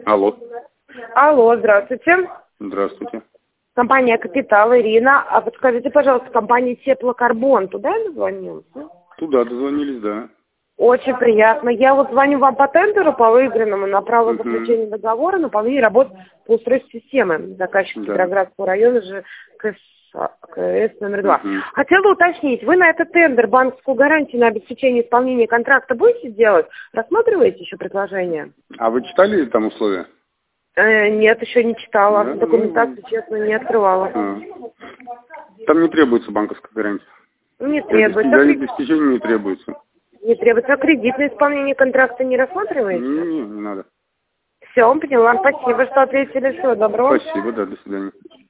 Алло. Алло, здравствуйте. Здравствуйте. Компания «Капитал», Ирина. А подскажите, пожалуйста, компания «Теплокарбон». Туда я дозвонилась? Туда дозвонились, да. Очень приятно. Я вот звоню вам по тендеру, по выигранному, на право заключения договора на выполнение работ по устройству системы. Заказчик Петроградского района же КС номер 2. Хотела уточнить, вы на этот тендер банковскую гарантию на обеспечение исполнения контракта будете делать? Рассматриваете еще предложение? А вы читали там условия? Нет, еще не читала. Да? Документацию, честно, не открывала. Там не требуется банковская гарантия. Не требуется. Для обеспечения не требуется. Не требуется. А кредитное исполнение контракта не рассматриваете? Не надо. Все, поняла. Спасибо, что ответили. Всего доброго. Спасибо, да, до свидания.